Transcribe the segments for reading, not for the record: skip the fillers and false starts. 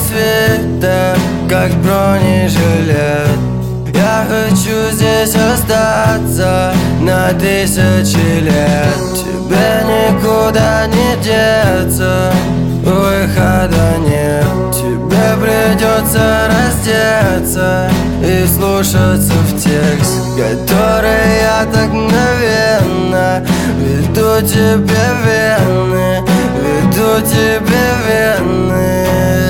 свитер, как бронежилет. Я хочу здесь остаться на 1000 лет. Тебе никуда не деться, выхода нет. Тебе придется раздеться и слушаться в текст, который я так мгновенно веду тебе в вены, веду тебе в вены.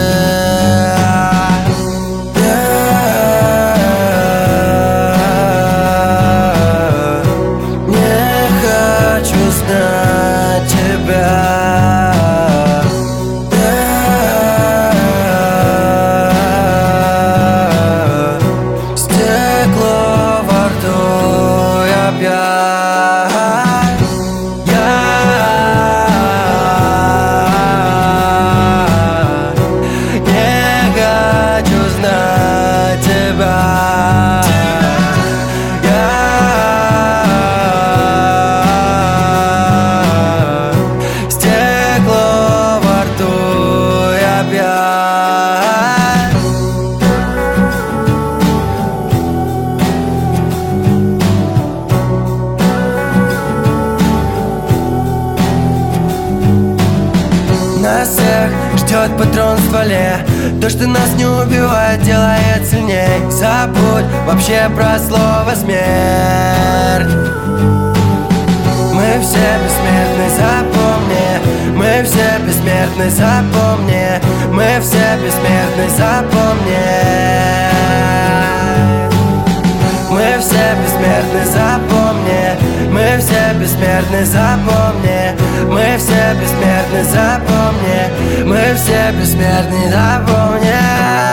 Нас всех ждет патрон в стволе. То, что нас не убивает, делает сильней. Забудь вообще про слово смерть. Мы все бессмертны, запомни. Мы все бессмертны, запомни. Мы все бессмертны, запомни. Мы все бессмертны, запомни. Мы все бессмертны, запомни. Мы все бессмертны, запомни. Мы все бессмертны, запомни.